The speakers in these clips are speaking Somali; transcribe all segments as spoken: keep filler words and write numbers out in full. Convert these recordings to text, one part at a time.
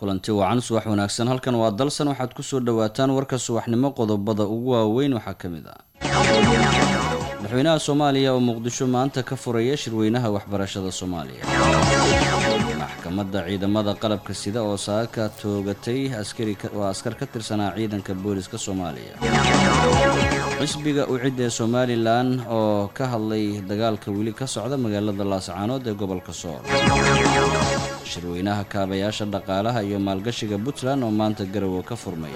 kulanti wacan subax wanaagsan halkan waa dalsan waxaad ku soo dhawaataan warka subaxnimo qodobada ugu waaweyn waxaa ka mid ah madaxweynaha Soomaaliya oo Muqdisho maanta ka furaya shirweynaha waxbarashada Soomaaliya maxkamadda ciidamada qalabka sida oo saaka toogatay askari waa askar ka tirsanaa ciidanka booliska Soomaaliya xisbiga u ciiday Somaliland oo ka hadlay dagaalka wili ka socda magaalada Laascaanood ee gobolka Sool shirweynaha kaabayaasha dhaqaalaha iyo maalgashiga Puntland oo maanta Garowe ka furmay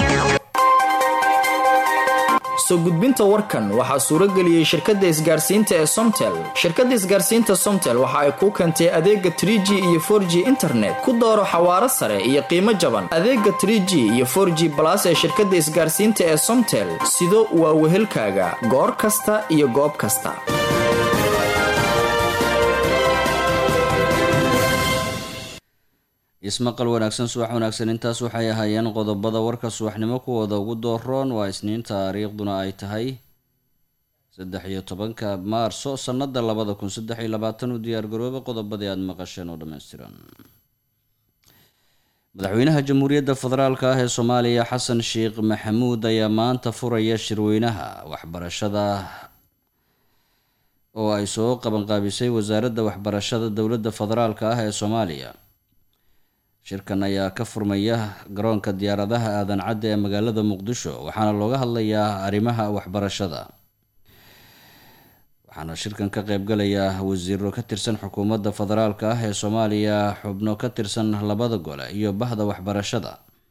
soo gudbinta warkan waxa suura galiyay shirkadda isgaarsiinta ee Somtel shirkadda isgaarsiinta Somtel waxa ay ku keentay adeega three G iyo four G internet ku dooro xawaare sare iyo qiimo jaban adeega three G iyo four G plus ee shirkadda isgaarsiinta ee Somtel sido waa wehelkaaga goor kasta iyo goob kasta ismaqal wanaagsan subax wanaagsan intaas waxay ahaayeen qodobada warka subaxnimo kuwooda ugu dooroon waa isniin taariikhduna ay tahay saddex iyo tobanka maarso sanada labada kun saddex iyo labaatan u diyaar garooba qodobadii aad maqasheen oo dhammaystiran madaxweynaha jamhuuriyadda federaalka ah ee Soomaaliya Xasan Sheekh Maxamuud ayaa maanta furaya shirweynaha waxbarashada oo ay soo qaban qaabisay wasaaradda waxbarashada dowladda federaalka ah ee Soomaaliya shirkan ayaa ka furmaya garoonka diyaaradaha aadan cadde ee magaalada Muqdisho waxaana looga hadlayaa arrimaha waxbarashada waxaana shirkan ka qayb galaya wasiiro ka tirsan xukuumadda federaalka ah ee Soomaaliya xubno ka tirsan labada gole iyo bahda waxbarashada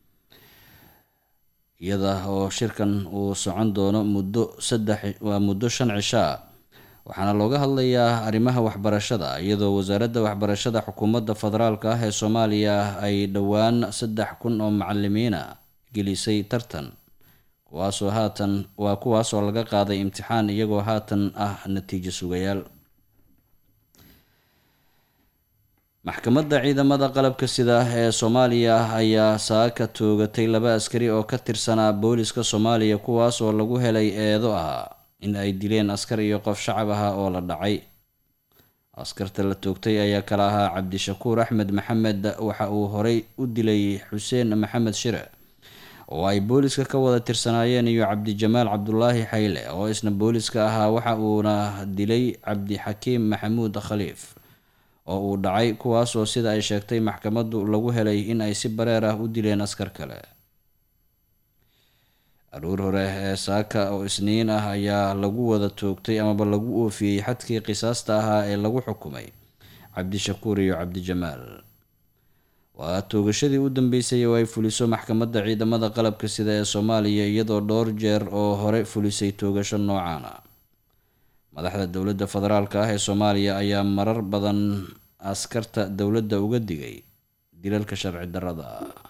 iyada oo shirkan uu socon doono muddo saddex waa muddo shan cisho waxaana looga hadlayaa arrimaha waxbarashada iyadoo wasaaradda waxbarashada xukuumadda federaalka ah ee Soomaaliya ay dhawaan saddex kun oo macallimiin gelisay tartan kuwaasoo haatan waa kuwaasoo laga qaaday imtixaan iyagoo haatan ah natiijo sugayaal maxkamadda ciidamada qalabka sida ee Soomaaliya ayaa saaka toogatay laba askari oo ka tirsanaa booliska Soomaaliya kuwaasoo lagu helay eedo ah in ay dileen askar iyo qof shacab ah oo la dhacay askarta la toogtay ayaa kala ahaa Cabdishakuur Axmed Maxamed waxa uu horay u dilay Xuseen Maxamed Shire oo ay booliska ka wada tirsanaayeen iyo Cabdi Jamaal Cabdullaahi Xayle oo isna booliska ahaa waxa uuna dilay Cabdi Xakiim Maxamuud Khaliif oo uu dhacay kuwaasoo sida ay sheegtay maxkamaddu lagu helay in ay si bareer ah u dileen askar kale aruur hore ee saaka oo isniin ah ayaa lagu wada toogtay amaba lagu oofiyey xadkii qisaasta ahaa ee lagu xukumay Cabdishakuur iyo Cabdi Jamaal waa toogashadii u dambeysay oo ay fuliso maxkamadda ciidamada qalabka sida ee Soomaaliya iyadoo dhowr jeer oo hore fulisay toogasho noocan ah madaxda dowladda federaalka ah ee Soomaaliya ayaa marar badan askarta dowladda uga digay dilalka sharci darrada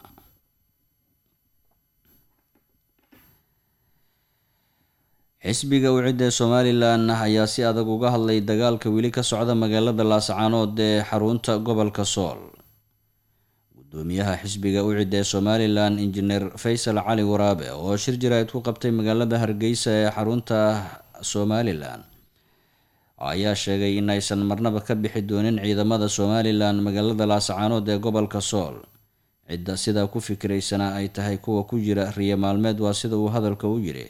xisbiga u ciiday Somaliland ayaa si adag uga hadlay dagaalka wili ka socda magaalada Laascaanood ee xarunta gobolka Sool gudoomiyaha xisbiga u ciiday Somaliland Engineer Faysal Cali Waraabe oo shir jirayd ku qabtay magaalada Hargeysa ee xarunta Somaliland ayaa sheegay in aysan marnaba ka bixi doonin ciidamada Somaliland magaalada Laascaanood ee gobolka Sool cidda sida ku fikireysana ay tahay kuwa ku jira riyo maalmeed waa sida uu hadalka u yiri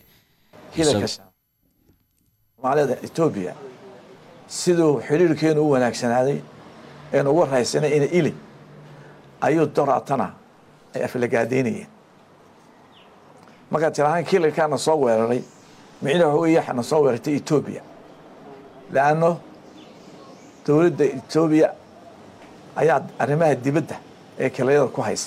Soomaalida Ethiopia sidoo xiriirkeenu u wanaagsanaaday ee ugu raaysanay in ili ayuu doratana ay aflagaadeynayeen marka tiraan kiilkana soo weeraray micnaheedu uu yahay na soo weerartay Ethiopia laano dowladda Ethiopia ayaa arrimaha dibadda ee kaleeyada ku haysa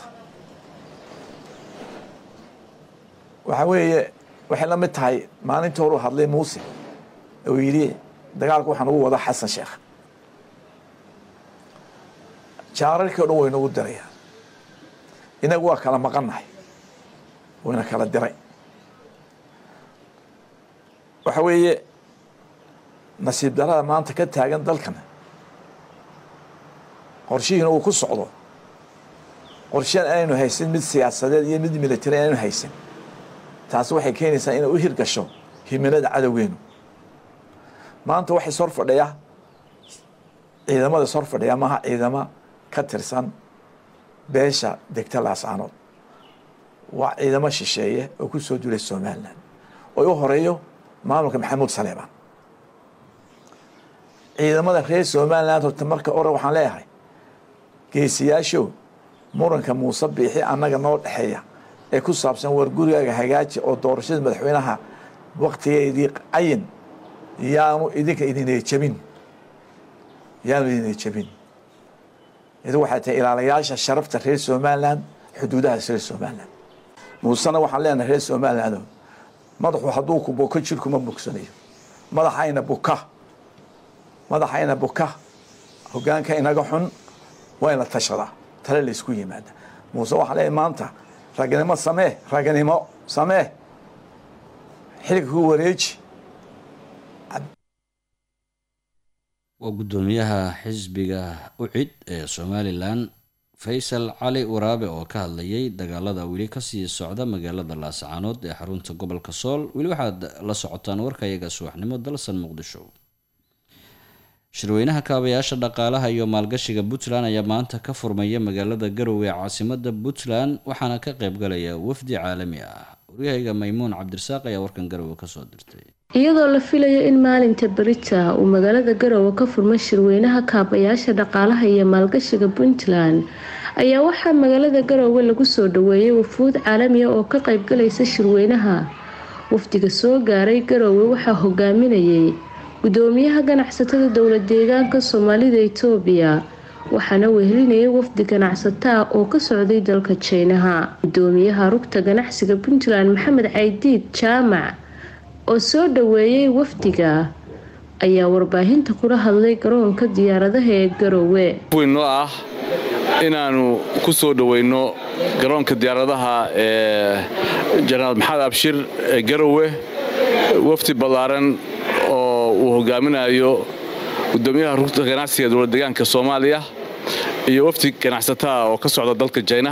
waxa weeye waxay la mid tahay maalintii hore hadlay Muuse oo yiri dagaalku waxaan ugu wada Xasan Sheekh jaararka oo weyn ugu daraya inagu waa kala maqanahay wayna kala diray waxa weeye nasiib darada maanta ka taagan dalkan qorshihiina uu ku socdo qorshahan aynu haysan mid siyaasadeed iyo mid military aynu haysan taas waxay keenaysaa inay u hirgasho himilada cadawgeenu maanta waxay soo fadhiya ciidamada soo fadhiya maaha ciidama ka tirsan beesha degta laascaanood waa ciidamo shisheeye oo ku soo duulay somalilan oo u horeeyo maamulka maxamuud saleebaan ciidamada reer somaliland horta marka ore waxaan leeyahay geesiyaashow muranka muuse biixi annaga noo dhexeeya ee ku saabsan war gurigaaga hagaaji oo doorashada madaxweynaha waqtigeedii cayin yaanu idinka idinay jabin yaanu idinay jabin idu waxay tahay ilaalayaasha sharafta reer somaliland xuduudaha reer somaliland muusena waxaan leenahay reer somaliland madaxu hadduu ku boko jirkuma bogsanayo madaxayna buka madaxayna buka hoggaanka inaga xun waa in la tashadaa tale la isku yimaada muuse waxaa leeyahay maanta raganimo samee raganimo samee xilka ku wareeji. waa guddoomiyaha xisbiga ucid ee somalilan faysal cali waraabe oo ka hadlayay dagaalada weli kasii socda magaalada laascaanood ee xarunta gobolka sool. weli waxaad la socotaan warkayaga subaxnimo dalsan muqdisho. shirweynaha kaabayaasha dhaqaalaha iyo maalgashiga puntland ayaa maanta ka furmaya magaalada garowe ee caasimada puntland waxaana ka qaybgalaya wafdi caalami ah. waryahayga maymuun cabdirasaaq ayaa warkan garowe kasoo dirtay. iyadoo la filayo in maalinta berita uu magaalada garowe ka furmo shirweynaha kaabayaasha dhaqaalaha iyo maalgashiga puntland ayaa waxaa magaalada garowe lagu soo dhaweeyay wafuud caalamiya oo ka qaybgalaysa shirweynaha. wafdiga soo gaaray garowe waxaa hogaaminayay gudoomiyaha ganacsatada dowlad deegaanka soomaalida Itoobiya waxaana wehelinayay wafdi ganacsataa oo ka socday dalka China. gudoomiyaha rugta ganacsiga puntland maxamed caydiid jaamac oo soo dhaweeyay wafdiga ayaa warbaahinta kula hadlay garoonka diyaaradaha ee garowe. weyno ah inaanu ku soo dhaweyno garoonka diyaaradaha ee General Maxamed Abshir ee garowe wafdi balaaran oo uu hogaaminayo gudoomiyaha rugta ganacsiga dowlad deegaanka Soomaaliya iyo wafdi ganacsataa oo ka socda dalka China.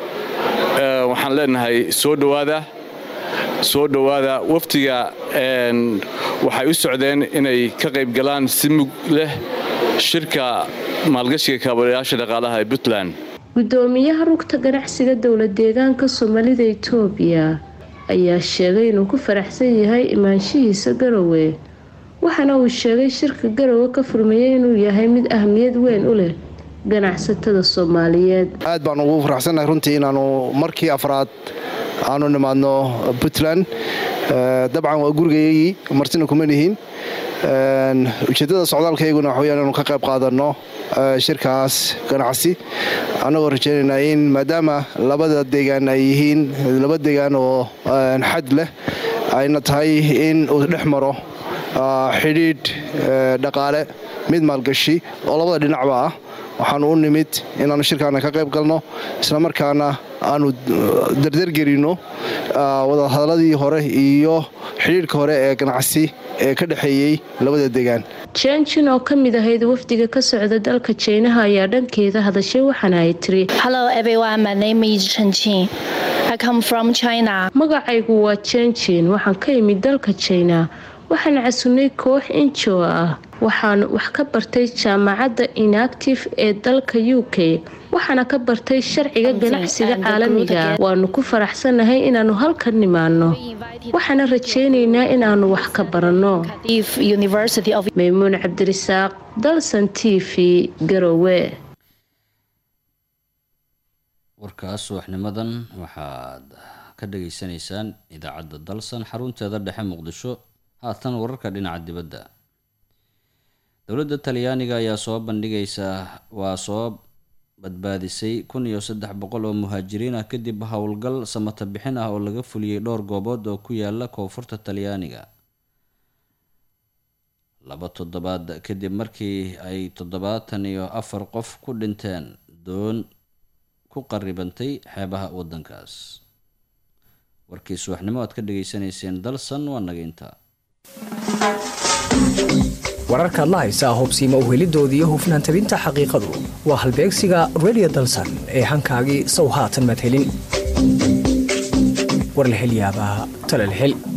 ee waxaan leenahay soo dhawaada soo dhawaada waftiga een waxay u socdeen inay ka qayb galaan si mug leh shirka maalgashiga kaabayaasha dhaqaalaha ee Puntland. gudoomiyaha rugta ganacsiga dowlad deegaanka Soomaalida Itoobiya ayaa sheegay inuu ku faraxsan yahay imaanshihiisa garowe waxaana uu sheegay shirka garowe ka furmayay inuu yahay mid ahmiyad weyn u leh ganacsatada Soomaaliyeed. aad baan ugu faraxsanahay runtii inaanu markii afraad aanu nimaadno Puntland. dabcan waa gurigeeyay martina kuma nihiin ujeedada socdaalkayguna waxa weeyaan inuu ka qayb qaadano shirkaas ganacsi anagoo rajeynayna in maadaama labada deegaan ay yihiin laba deegaan oo xad leh ayna tahay in uu dhex maro xidhiidh dhaqaale mid maalgashi oo labada dhinacba ah. waxaanu u nimid inaanu shirkaana ka qayb galno isla markaana aanu dardargelino wadahadaladii hore iyo xidhiidhka hore ee ganacsi ee ka dhexeeyey labada deegaan. Chenjin oo ka mid ahayd wafdiga ka socda dalka China ayaa dhankeeda hadashay waxaana ay tiri Hello everyone, my name is Chen Jin. I come from China. magacaygu waa Chenjin waxaan ka imid dalka China. waxaan casuunay koox injo ah waxaan wax ka bartay jaamacadda Inactive ee dalka U K waxaana ka bartay sharciga ganacsiga caalamiga. waanu ku faraxsanahay inaanu halkan nimaano waxaana rajeynaynaa inaanu wax ka barano. Maymuun Cabdirasaaq, Dalsan T V, Garowe. warkaas subaxnimadan waxaad ka dhageysanaysaan idaacadda Dalsan xarunteeda dhexe Muqdisho. haatan wararka dhinaca dibadda. dowladda Talyaaniga ayaa soo bandhigaysa waa soo badbaadisay kun iyo saddex boqol oo muhaajiriin ah kadib howlgal samata bixin ah oo laga fuliyay dhowr goobood oo ku yaala koonfurta Talyaaniga. laba toddobaad kadib markii ay toddobaatan iyo afar qof ku dhinteen doon ku qaribantay xeebaha waddankaas. warkii subaxnimo aad ka dhageysanayseen Dalsan waa naga intaa. wararkaad la haysaa hubsiima uhelidoodii iyo hufnaan tabinta xaqiiqadu waa halbeegsiga Radio Dalsan ee hankaagii sow haatan madhelin. war la hel yaabaa tala la hel.